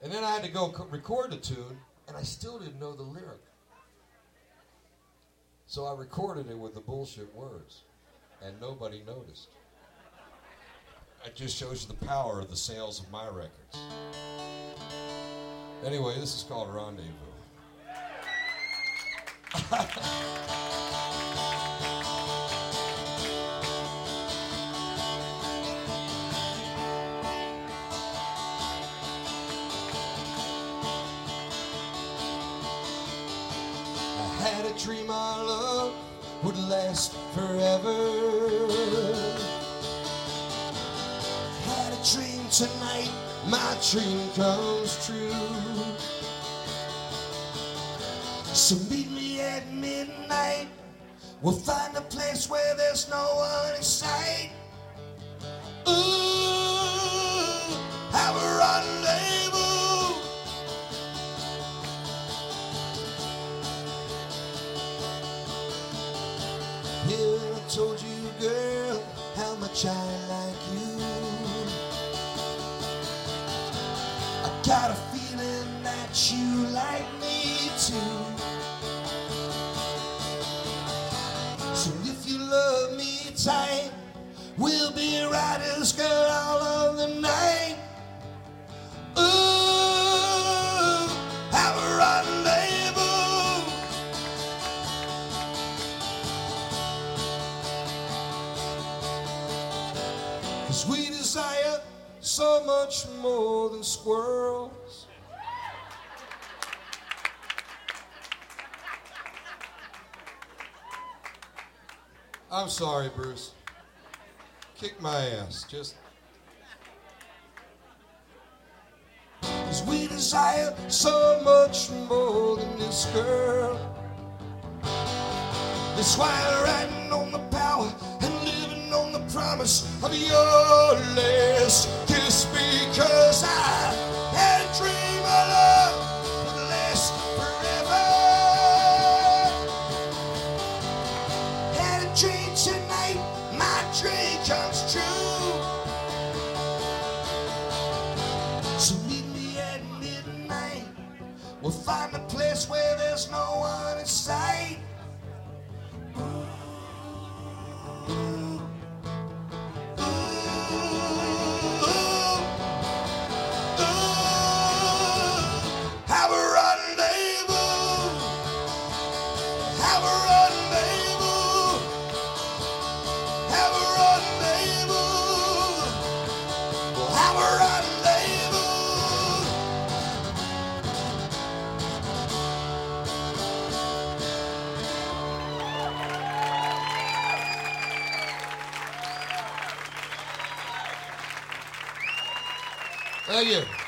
And then I had to go record the tune, and I still didn't know the lyric. So I recorded it with the bullshit words, and nobody noticed. It just shows you the power of the sales of my records. Anyway, this is called Rendezvous. I had a dream our love would last forever. Had a dream tonight, my dream comes true. So meet me at midnight. We'll find a place where there's no one in sight. Ooh, have a rendezvous. Yeah, I told you, girl, how much I like you. I got a feeling that you like me too. So if you love me tight, we'll be riders, girl, all of the night. Ooh, have a rendezvous. 'Cause we desire so much more than squirrels. I'm sorry, Bruce. Kick my ass. Just. 'Cause we desire so much more than this girl. That's why I'm riding on the power and living on the promise of your last kiss. Because I had a dream of love would last forever. Had a dream tonight, my dream comes true. So meet me at midnight. We'll find a place where there's no one in sight. Have a rendezvous. Have a rendezvous. Have a rendezvous. We'll have a rendezvous. Thank you.